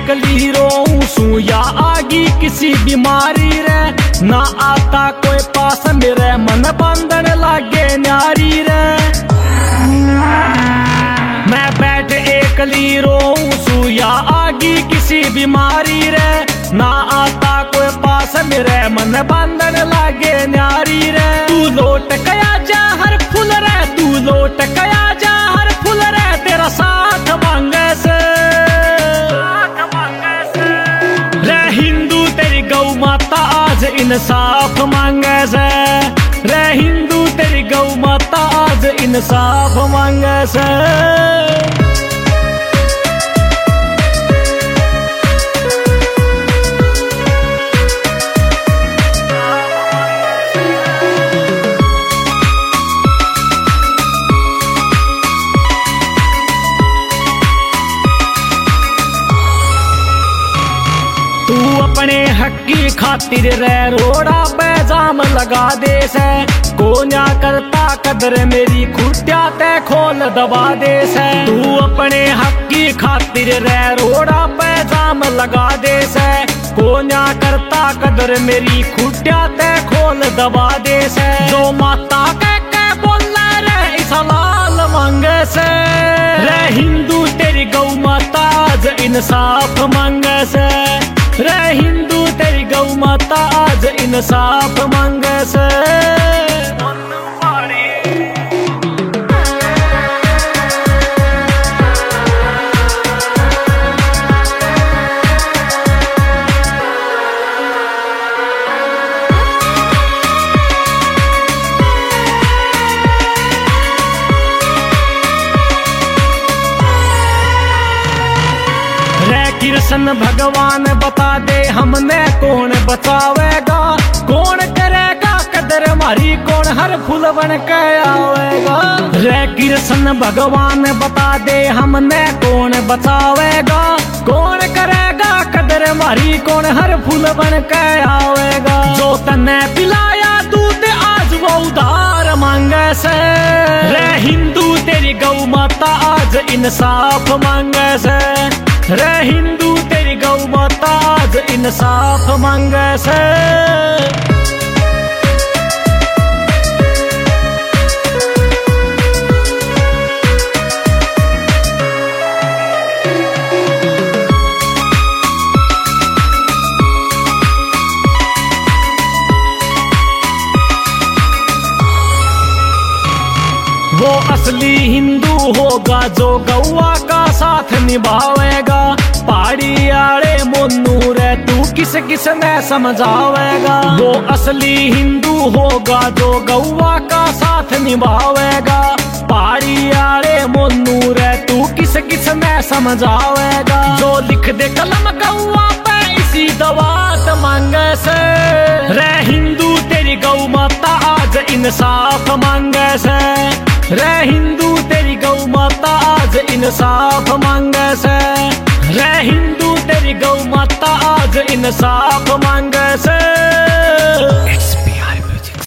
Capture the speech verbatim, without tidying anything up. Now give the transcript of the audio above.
एकली रोऊं सू या आगी किसी बीमारी रे, ना आता कोई पास मेरे मन बंधन लागे न्यारी रे। मैं बैठ एकली रोऊं सू या आगी किसी बीमारी रे, ना आता कोई पास मेरे मन बंधन लागे न्यारी रे। तू लौट गया जा हर फूल रे, तू लौट गया जा हर फूल रे, तेरा साथ मांगे से रे हिंदू तेरी गौ माता आज इंसाफ मांगे से, रे हिंदू तेरी गौ माता आज इंसाफ मांगे से। तू अपने हक की खातिर रे रोड़ा पे जाम लगा दे से, कोन्या करता कदर मेरी खुटिया ते खोल दबा दे से। तू अपने हक की खातिर रे रोड़ा पे जाम लगा दे से, कोन्या करता कदर मेरी खुटिया ते खोल दबा दे से। जो माता कह के बोला रे इस लाल मांगे से, रे हिंदू तेरी गौ माता आज इंसाफ मांगे से, रे हिंदू तेरी गौ माता आज इंसाफ मांगे से। कृष्ण भगवान बता दे हमने कौन बचावेगा, कौन करेगा कदर हमारी, कौन हर फूल बन के आवेगा। रे कृष्ण भगवान बता दे हमने कौन बचावेगा, कौन करेगा कदर हमारी, कौन हर फूल बन के आवेगा। जो तने पिलाया दूध आज वो उधार मांगे से, रे हिंदू तेरी गौ माता आज इंसाफ मांगे से, रे हिंदू तेरी गौ माता आज इंसाफ मांगे से। वो असली हिंदू होगा जो गौवा का साथ निभावेगा, पहाड़ी आड़े मोनू रे तू किस किस में समझावेगा। वो असली हिंदू होगा जो गौवा का साथ निभावेगा, पहाड़ी आड़े मोनू रे तू किस किस में समझावेगा। जो लिख दे कलम गौवा पे इसी दवात मांगे से, रे हिंदू तेरी गौ माता आज इंसाफ मांगे से, रे हिंदू तेरी गौ माता आज इंसाफ मांगे से, रे हिंदू तेरी गौ माता आज इंसाफ मांगे से।